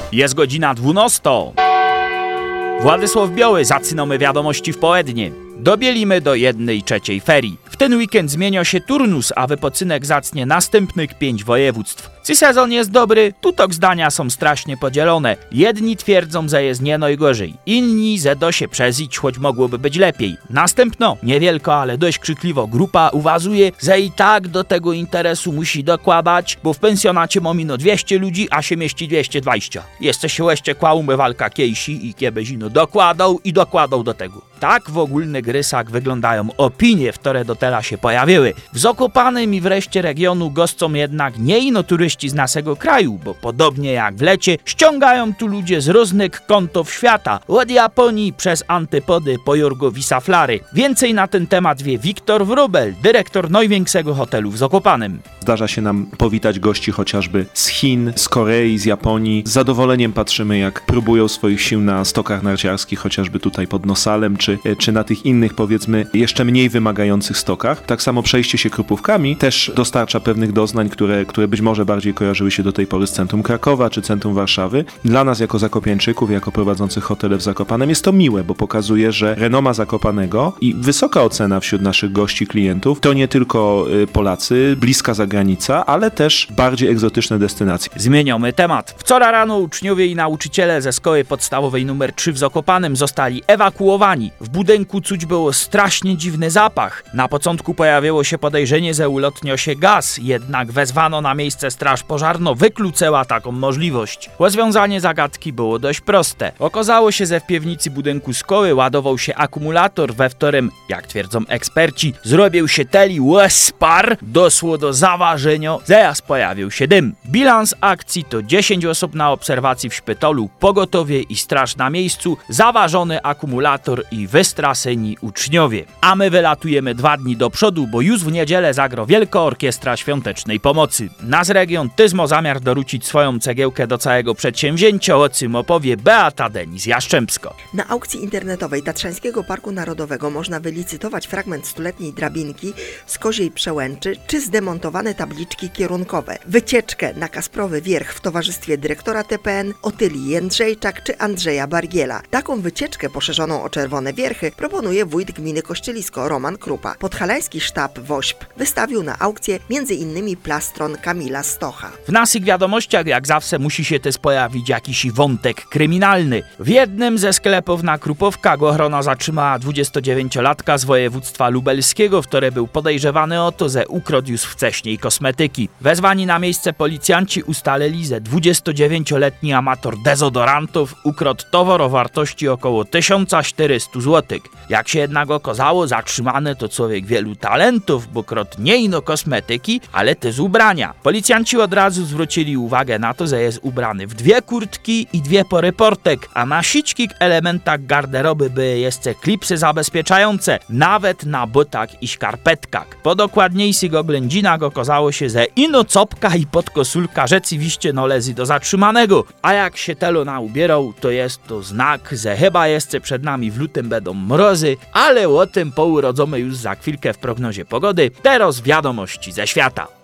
Jest godzina 12. Władysław Biały, zaczynamy wiadomości w południe. Dobielimy do 1/3 ferii. W ten weekend zmienia się turnus, a wypoczynek zacnie następnych 5 województw. Czy sezon jest dobry? Tutok zdania są strasznie podzielone. Jedni twierdzą, że jest nie najgorzej. Inni, że da się przeżyć, choć mogłoby być lepiej. Następno, niewielko, ale dość krzykliwo grupa uważuje, że i tak do tego interesu musi dokładać, bo w pensjonacie mamy 200 ludzi, a się mieści 220. Jeszcze się jeszcze kłałumy walka kiejsi i kiebezino dokładał do tego. Tak w ogólnych rysach wyglądają opinie, które do teraz się pojawiły. W Zakopanem i wreszcie regionu goszczą jednak nie ino turyści z naszego kraju, bo podobnie jak w lecie ściągają tu ludzie z różnych kątów świata, od Japonii przez antypody po Jorgowisa Flary. Więcej na ten temat wie Wiktor Wróbel, dyrektor największego hotelu w Zakopanem. Zdarza się nam powitać gości chociażby z Chin, z Korei, z Japonii. Z zadowoleniem patrzymy, jak próbują swoich sił na stokach narciarskich, chociażby tutaj pod Nosalem, czy na tych innych, powiedzmy, jeszcze mniej wymagających stokach. Tak samo przejście się Krupówkami też dostarcza pewnych doznań, które być może bardziej kojarzyły się do tej pory z centrum Krakowa czy centrum Warszawy. Dla nas jako zakopiańczyków, jako prowadzących hotele w Zakopanem jest to miłe, bo pokazuje, że renoma Zakopanego i wysoka ocena wśród naszych gości, klientów to nie tylko Polacy, bliska zagranica, ale też bardziej egzotyczne destynacje. Zmieniamy temat. Wczoraj rano uczniowie i nauczyciele ze szkoły podstawowej nr 3 w Zakopanem zostali ewakuowani. W budynku czuć było strasznie dziwny zapach. Na początku pojawiło się podejrzenie, że ulotnio się gaz, jednak wezwano na miejsce straż pożarną, wykluczyła taką możliwość. Rozwiązanie zagadki było dość proste. Okazało się, że w piwnicy budynku szkoły ładował się akumulator, we którym, jak twierdzą eksperci, zrobił się teli spar, doszło do zaważenia, zaraz pojawił się dym. Bilans akcji to 10 osób na obserwacji w szpitalu, pogotowie i straż na miejscu, zaważony akumulator i wystraszeni uczniowie. A my wylatujemy 2 dni do przodu, bo już w niedzielę zagra Wielka Orkiestra Świątecznej Pomocy. Nasz region tyzmo zamiar dorzucić swoją cegiełkę do całego przedsięwzięcia, o czym opowie Beata Denis-Jaszczębsko. Na aukcji internetowej Tatrzańskiego Parku Narodowego można wylicytować fragment stuletniej drabinki z Koziej Przełęczy czy zdemontowane tabliczki kierunkowe. Wycieczkę na Kasprowy Wierch w towarzystwie dyrektora TPN Otylii Jędrzejczak czy Andrzeja Bargiela. Taką wycieczkę poszerzoną o Czerwone Wierchy proponuje wójt gminy Kościelisko Roman Krupa. Podhalański sztab WOŚP wystawił na aukcję m.in. plastron Kamila Stocha. W naszych wiadomościach jak zawsze musi się też pojawić jakiś wątek kryminalny. W jednym ze sklepów na Krupówkach ochrona zatrzymała 29-latka z województwa lubelskiego, który był podejrzewany o to, że ukradł już wcześniej kosmetyki. Wezwani na miejsce policjanci ustalili, że 29-letni amator dezodorantów ukradł towar o wartości około 1400 zł. Jak się jednak okazało, zatrzymany to człowiek wielu talentów, bo kradł nie ino kosmetyki, ale też ubrania. Policjanci od razu zwrócili uwagę na to, że jest ubrany w 2 kurtki i 2 pory portek, a na sićkich elementach garderoby były jeszcze klipsy zabezpieczające, nawet na butach i szkarpetkach. Po dokładniejszych oględzinach okazało się, że ino copka i podkosulka rzeczywiście należy do zatrzymanego, a jak się telo naubierał, to jest to znak, że chyba jeszcze przed nami w lutym będą mrozy, ale o tym pourodzimy już za chwilkę w prognozie pogody. Teraz wiadomości ze świata.